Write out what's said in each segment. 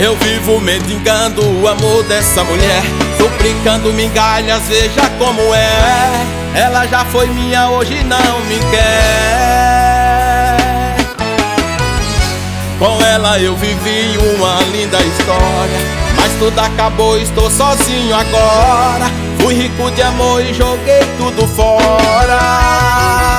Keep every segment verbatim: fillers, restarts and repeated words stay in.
Eu vivo mendigando o amor dessa mulher, suplicando migalhas, veja como é. Ela já foi minha, hoje não me quer. Com ela eu vivi uma linda história, mas tudo acabou, estou sozinho agora. Fui rico de amor e joguei tudo fora.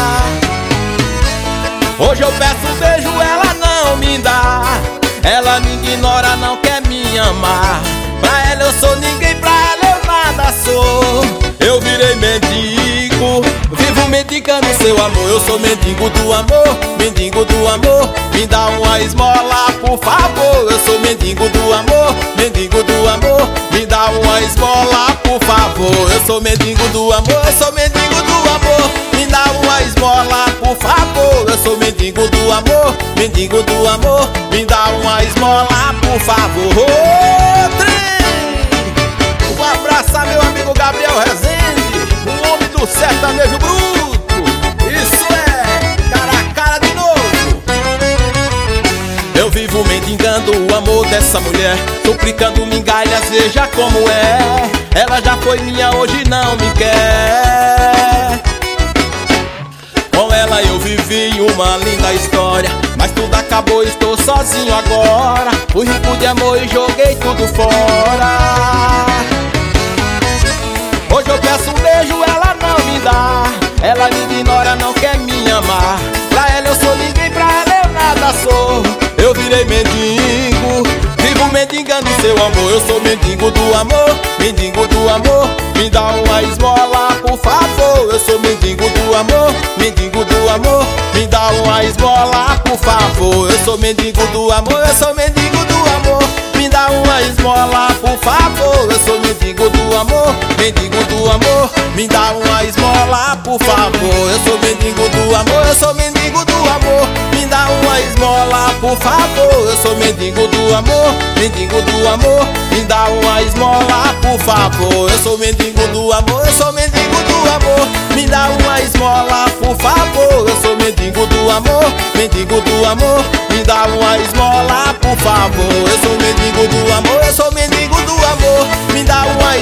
Hoje eu peço um beijo, ela não me dá. Ela me ignora, não quer me amar. Pra ela eu sou ninguém, pra ela eu nada sou. Eu virei mendigo, vivo mendigando seu amor. Eu sou mendigo do amor, mendigo do amor. Me dá uma esmola, por favor. Eu sou mendigo do amor, mendigo do amor. Me dá uma esmola, por favor. Eu sou mendigo do amor, eu sou mendigo do amor. Me dá uma esmola, por favor. Eu sou mendigo do amor, mendigo do amor. Me dá uma esmola, por favor. Ô, trem! Um abraço a meu amigo Gabriel Rezende, o homem do sertanejo bruto. Isso é, cara a cara de novo. Eu vivo mendigando o amor dessa mulher, suplicando migalhas, veja como é. Ela já foi minha, hoje não me quer. Com ela eu vivi uma linda história, mas tudo acabou, estou sozinho agora. Fui rico de amor e joguei tudo fora. Hoje eu peço um beijo, ela não me dá. Ela me ignora, não quer me amar. Pra ela eu sou ninguém, pra ela eu nada sou. Eu virei mendigo, vivo mendigando seu amor. Eu sou mendigo do amor, mendigo do amor. Me dá uma esmola, por favor. Eu sou mendigo do amor, mendigo do amor. Me dá uma esmola, por favor. Eu sou mendigo do amor, eu sou mendigo do amor. Me dá uma esmola, por favor. Eu sou mendigo do amor, mendigo do amor. Me dá uma esmola, por favor. Eu sou mendigo do amor, eu sou mendigo do amor. Me dá uma esmola, por favor. Eu sou mendigo do amor, mendigo do amor. Me dá uma esmola, por favor. Eu sou mendigo do amor, eu sou mendigo do amor. Me dá uma esmola, por favor. Eu sou mendigo do amor, mendigo do amor. Me dá uma esmola, por favor. Eu sou mendigo do amor, eu sou mendigo do amor. Me dá uma